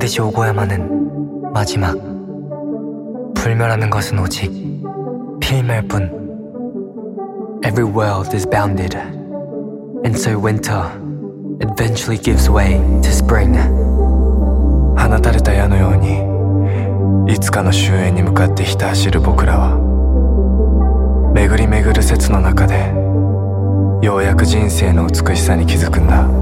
반드시 오고야만 하는 마지막. 불멸하는 것은 오직 필멸뿐. Every world is bounded, and so winter eventually gives way to spring. 放たれた矢のようにいつかの終焉に向かってひた走る僕らは、巡り巡る説の中でようやく人生の美しさに気づくんだ。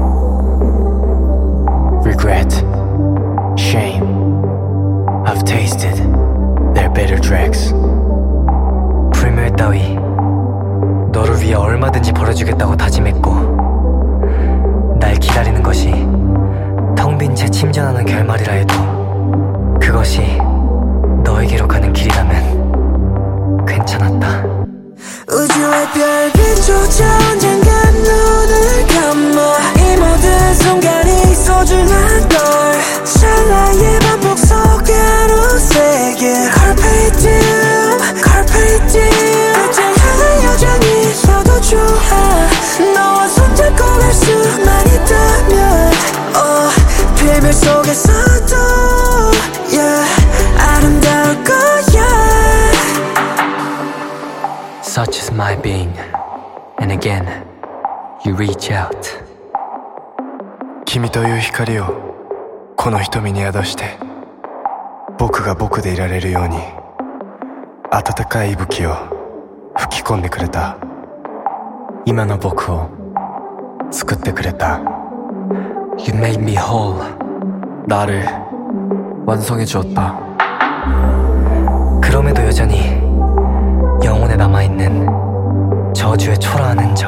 Regret, shame, I've tasted their bitter dregs. 불멸 따위 너를 위해 얼마든지 벌어주겠다고 다짐했고, 날 기다리는 것이 텅 빈 채 침전하는 결말이라 해도 그것이 너에게로 가는 길이라면 괜찮았다. 우주의 별빛조차 언젠가 눈을 감아 이 모든 순간이 소중한 걸 찰나의 반복 속으로 새길 Carpe diem, Carpe diem. 끝을 향한 여정이 있어도 좋아. 너와 손잡고 갈 수만 있다면 필멸 속에서도 yeah, 아름다울 거야. Such is my being, and again, you reach out. 君という光をこの瞳に宿して、僕が僕でいられるように温かい息吹を吹き込んでくれた。 今の僕を作ってくれた。You made me whole. 나를 완성해 주었다. 그럼에도 여전히 영혼에 남아있는 저주의 초라한 흔적.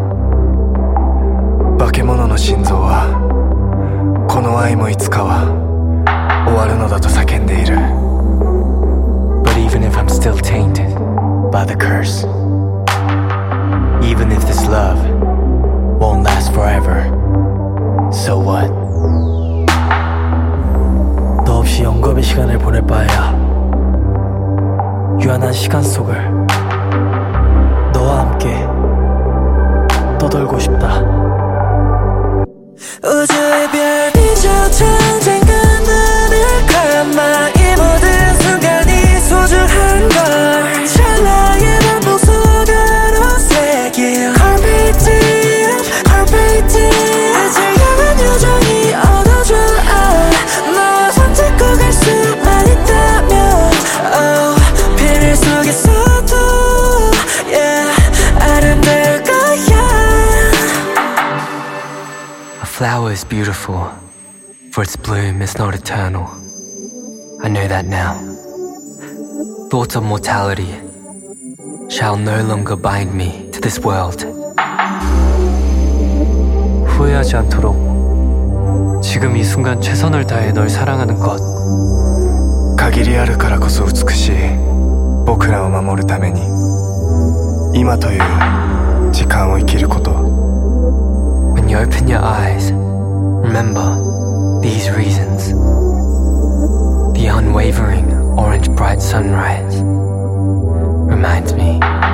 化け物の心臓はこの愛もいつかは終わるのだと叫んでいる。 But even if I'm still tainted by the curse, even if this love won't last forever, so what? 너 없이 영겁의 시간을 보낼 바에야 유한한 시간 속을 너와 함께 떠돌고 싶다. 우주의 별빛조차 언젠가 눈을 감아 이 모든 순간이 소중한 걸 찰나의 반복 속으로 새길 Carpe diem, Carpe diem. 끝을 향한 여정이 얻어줘. 너와 손잡고 갈 수만 있다면 필멸 속에서도 yeah, 아름다울 거야. A flower is beautiful, for its bloom is not eternal. I know that now. Thoughts of mortality shall no longer bind me to this world. 후회하지 않도록 지금 이 순간 최선을 다해 널 사랑하는 것. 限りあるからこそ美しい僕らを守るために今という時間を生きること。 When you open your eyes, remember these reasons. The unwavering orange bright sunrise reminds me